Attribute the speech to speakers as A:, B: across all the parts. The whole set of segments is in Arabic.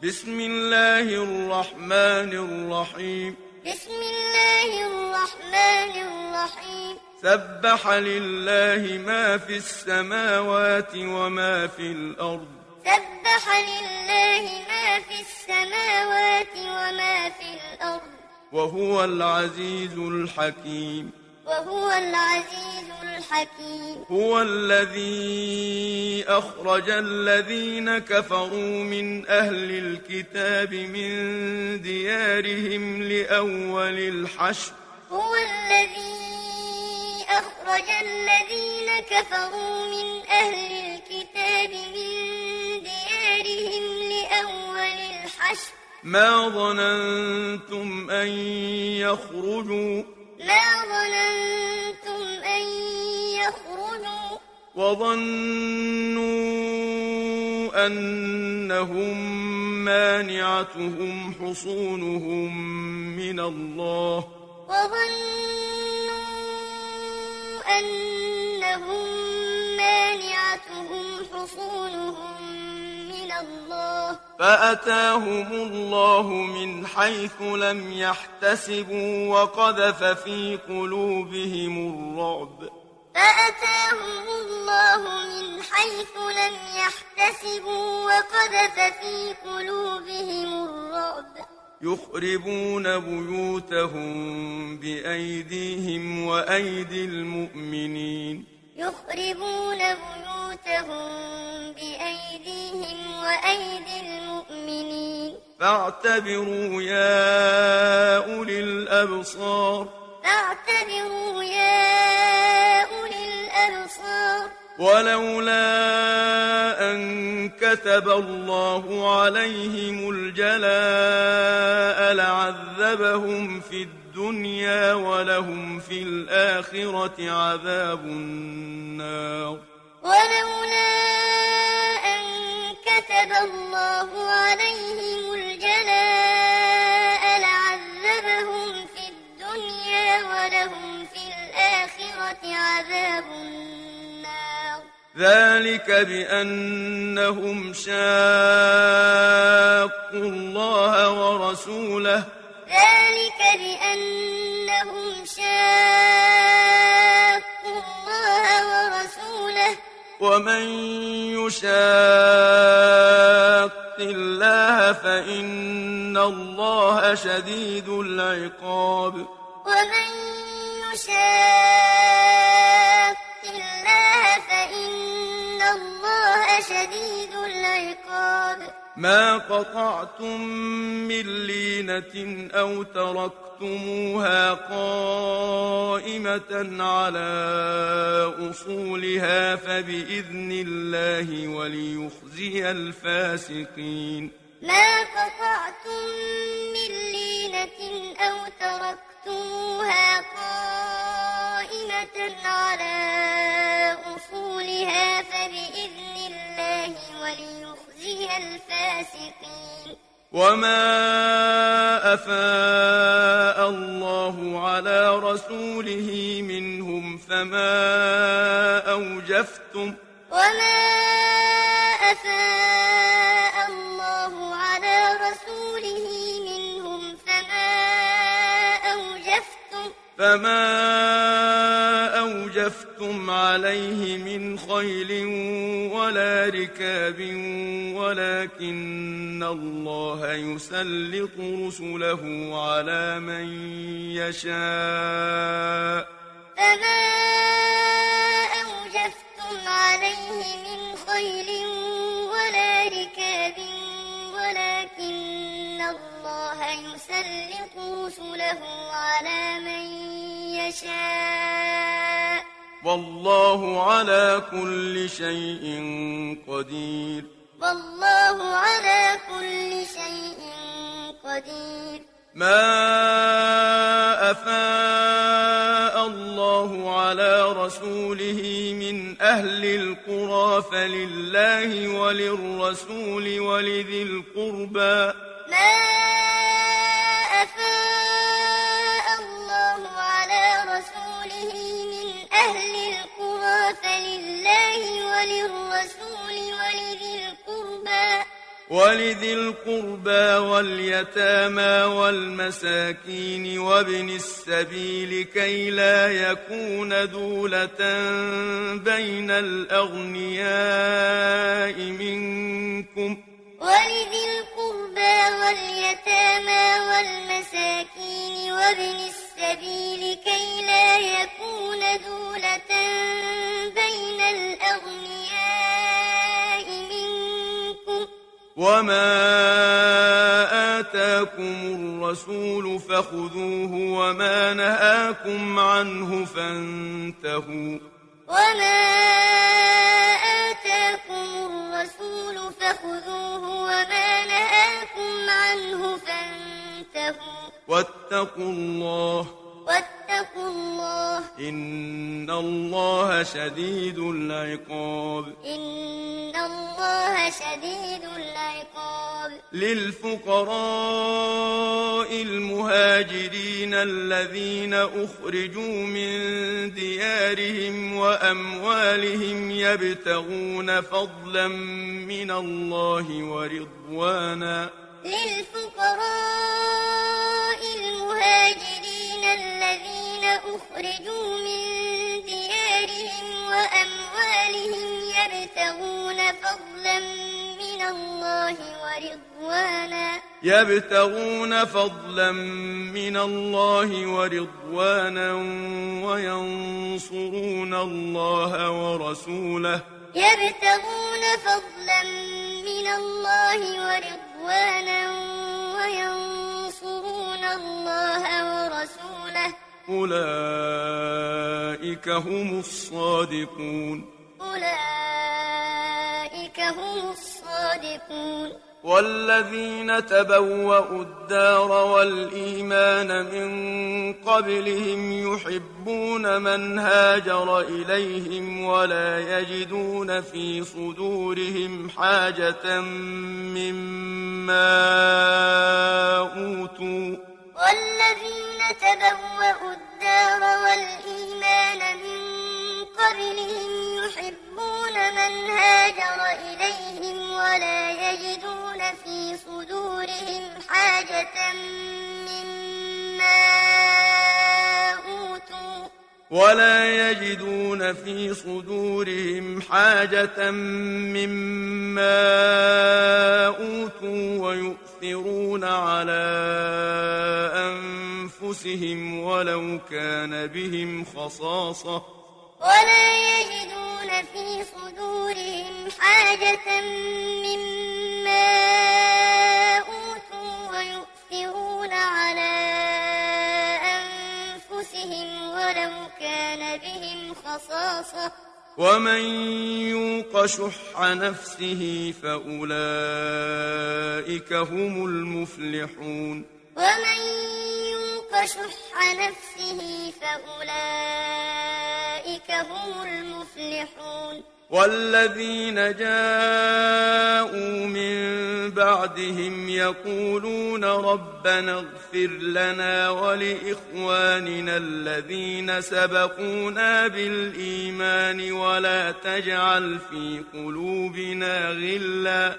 A: بسم الله الرحمن الرحيم
B: بسم الله الرحمن الرحيم
A: سبح لله ما في السماوات وما في الأرض
B: سبح لله ما في السماوات وما في الأرض
A: وهو العزيز الحكيم
B: وهو العزيز الحكيم
A: هو الذي أخرج الذين كفروا من أهل الكتاب من ديارهم لأول الحشر
B: هو الذي أخرج الذين كفروا من أهل الكتاب من ديارهم لأول الحشر
A: ما ظننتم أن يخرجوا وظنوا أنهم مانعتهم حصونهم من الله فأتاهم الله من حيث لم يحتسبوا وقذف في قلوبهم الرعب يخربون بيوتهم بأيديهم وأيدي المؤمنين فاعتبروا يا أولي الأبصار ولولا أن كتب الله عليهم الجلاء لعذبهم في الدنيا ولهم في الآخرة عذاب النار ذلك بأنهم شاقوا الله ورسوله ومن يشاق الله فإن الله شديد العقاب ما قطعتم من لينة أو تركتموها قائمة على أصولها فبإذن الله وليخزي الفاسقين وما أفاء الله على رسوله منهم فما أوجفتم عليه من خيل ولا ركاب ولكن الله يسلط رسله على من يشاء والله على كل شيء قدير ما أفاء الله على رسوله من أهل القرى فلله وللرسول ولذي القربى ولذي القربى واليتامى والمساكين وابن السبيل كي لا يكون دولة بين الأغنياء منكم
B: ولذي القربى واليتامى والمساكين وابن السبيل كي لا يكون دولة بين الأغنياء منكم
A: وما آتاكم الرسول فخذوه وما نهاكم عنه فانتهوا
B: وما آتاكم الرسول فخذوه وما نهاكم عنه فانتهوا واتقوا الله
A: إن الله شديد العقاب
B: إن الله شديد العقاب
A: للفقراء المهاجرين الذين أخرجوا من ديارهم وأموالهم يبتغون فضلا من الله ورضوانا
B: للفقراء المهاجرين الذين أخرجوا من ديارهم وأموالهم
A: يبتغون فضلا من الله ورضوانا وينصرون الله ورسوله أولئك هم الصادقون والذين تبوأوا الدار والإيمان من قبلهم يحبون من هاجر إليهم ولا يجدون في صدورهم حاجة مما أوتوا
B: والذين تبوأوا الدار والإيمان من قبلهم يحبون من هاجر إليهم ولا يجدون في صدورهم حاجة
A: مما أوتوا ويؤثرون على أنفسهم ولو كان بهم خصاصة ومن يوق شح نفسه فأولئك هم المفلحون والذين جاءوا من بعدهم يقولون ربنا اغفر لنا ولإخواننا الذين سبقونا بالإيمان ولا تجعل في قلوبنا غلا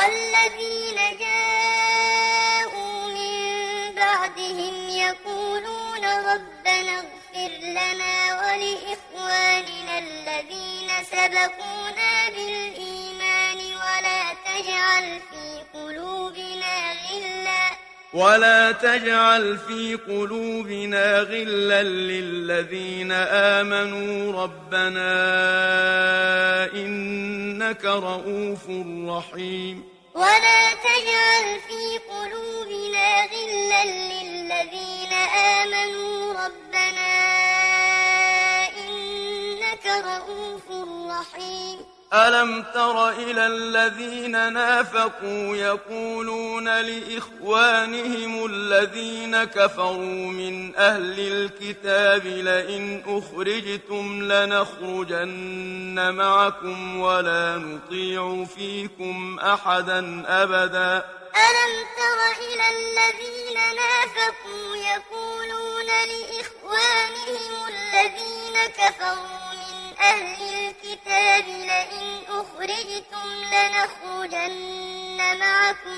A: للذين آمنوا ربنا إنك رؤوف رحيم ألم تر إلى الذين نافقوا يقولون لإخوانهم الذين كفروا من أهل الكتاب لئن أخرجتم لنخرجن معكم ولا نطيع فيكم أحدا أبدا
B: معكم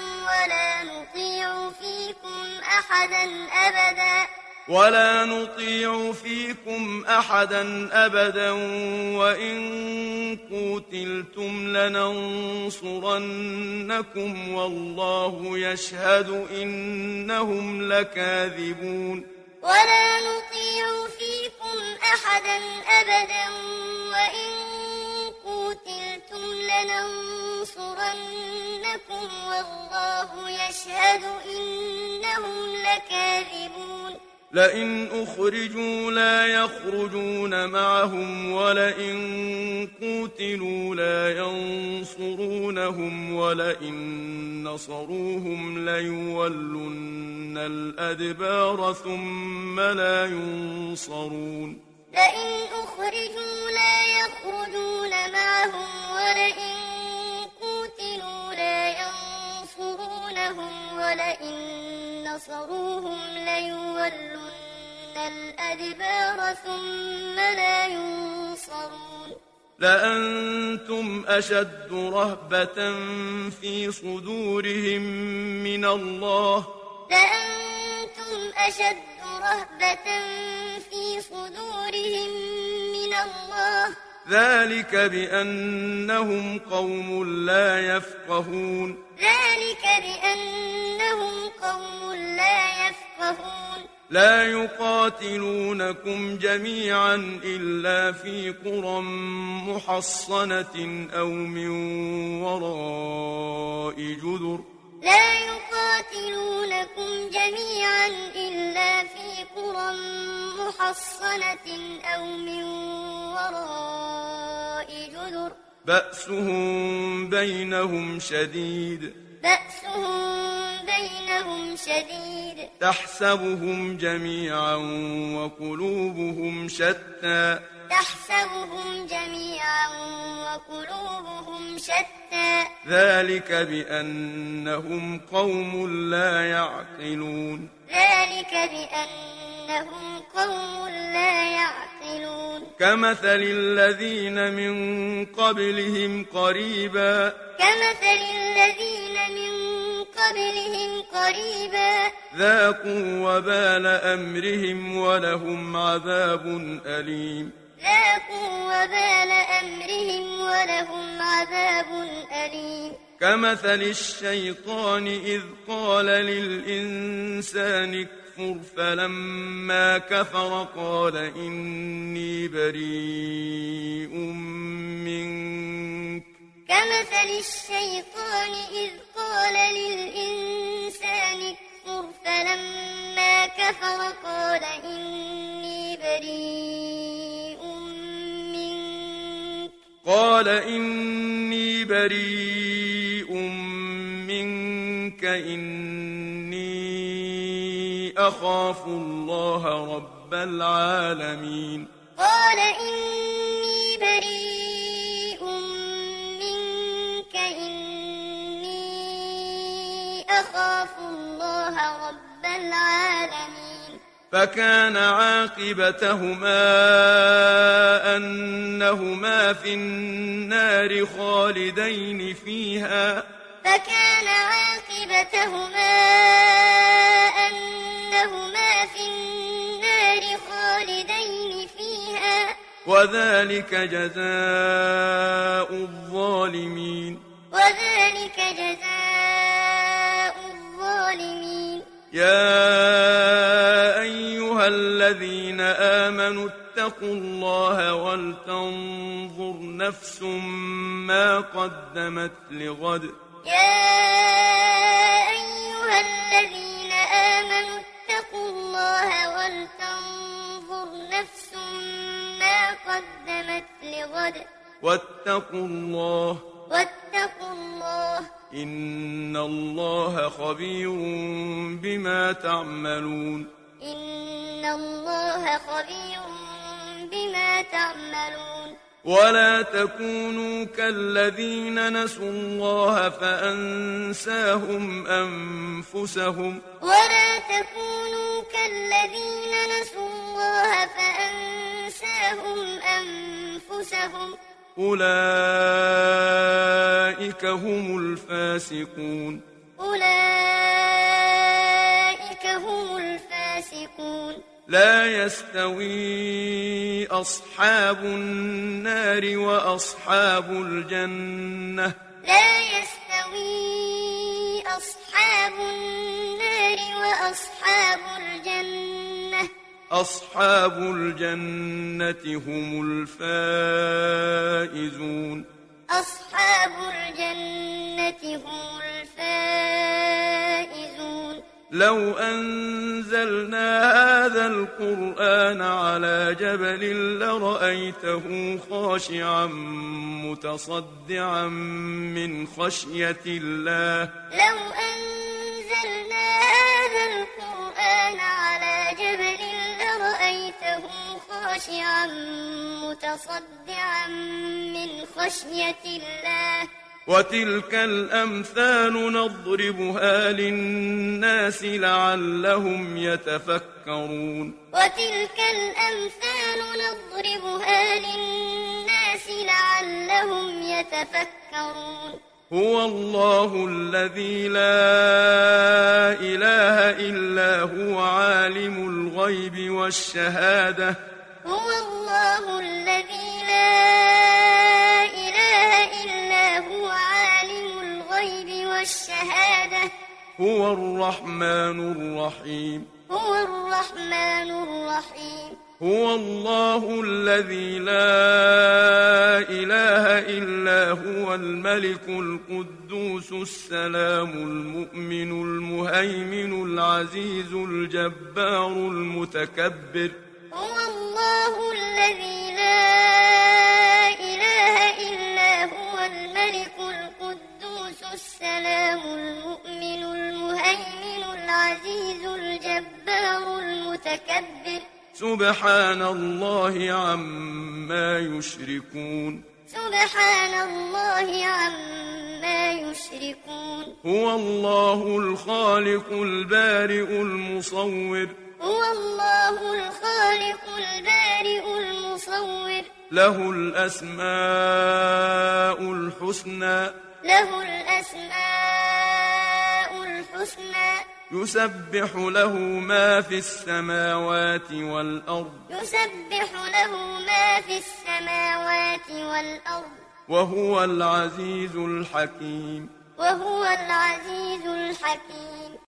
A: ولا نطيع فيكم أحدا أبدا وإن قوتلتم لننصرنكم والله يشهد إنهم لكاذبون
B: ولا نطيع فيكم أحدا أبدا وإن قوتلتم لننصرنكم والله يشهد إنهم لكاذبون
A: لئن أخرجوا لا يخرجون معهم ولئن قوتلوا لا ينصرونهم ولئن نصروهم ليولن الأدبار ثم لا ينصرون
B: لئن أخرجوا لا يخرجون معهم ولئن قوتلوا لا ينصرونهم ولئن نصروهم ليولن الأدبار ثم لا ينصرون
A: لأنتم أشد رهبة في صدورهم من الله
B: لأنتم أشد رهبة في صدورهم من الله
A: ذلك بأنهم قوم لا يفقهون
B: ذلك بأنهم قوم لا يفقهون
A: لا يقاتلونكم جميعا إلا في قرى محصنة أو من وراء جدر
B: لا يقاتلونكم جميعا إلا في قرى محصنة أو من وراء جدر
A: بأسهم بينهم شديد تحسبهم جميعا وقلوبهم شتى ذلك بأنهم قوم لا يعقلون كمثل الذين من قبلهم قريبا ذاقوا وبال أمرهم ولهم عذاب أليم كمثل الشيطان إذ قال للإنسان اكفر فلما كفر قال إني بريء منك
B: كمثل الشيطان إذ قال للإنسان اكفر فلما كفر قال إني بريء منك إني أخاف الله رب العالمين قال إني بريء منك إني أخاف الله رب العالمين
A: فكان عاقبتهما أنهما في النار خالدين فيها وذلك جزاء الظالمين يا أيها الذين آمنوا اتقوا الله ولتنظر نفس ما قدمت لغد واتقوا الله إن الله خبير بما تعملون ولا تكونوا كالذين نسوا الله فأنساهم أنفسهم أولئك هم الفاسقون
B: أولئك هم الفاسقون
A: لا يستوي أصحاب النار وأصحاب الجنة
B: لا يستوي أصحاب النار وأصحاب الجنة
A: أصحاب الجنة هم الفائزون
B: أصحاب الجنة هم الفائزون
A: لو أنزلنا هذا القرآن على جبل لرأيته خاشعا متصدعا من خشية الله
B: لو أنزلنا هذا القرآن على جبل لرأيته خاشعا متصدعا من خشية الله
A: وتلك الأمثال نضربها للناس لعلهم يتفكرون
B: وتلك الأمثال نضربها للناس لعلهم يتفكرون
A: هو الله الذي لا إله إلا هو عالم الغيب والشهادة
B: هو الله الذي لا إله إلا هو عالم الغيب والشهادة
A: هو الرحمن الرحيم
B: هو الرحمن الرحيم
A: هو الله الذي لا إله إلا هو الملك القدوس السلام المؤمن المهيمن العزيز الجبار المتكبر
B: هو الله الذي لا إله إلا هو الملك القدوس السلام المؤمن المهيمن العزيز الجبار المتكبر
A: سبحان الله عما يشركون
B: سبحان الله عما يشركون
A: هو الله الخالق البارئ المصور
B: هو الله الخالق البارئ المصور
A: له الأسماء الحسنى
B: له الأسماء الحسنى
A: يسبح له ما في السماوات والأرض
B: يسبح له ما في السماوات والأرض
A: وهو العزيز الحكيم
B: وهو العزيز الحكيم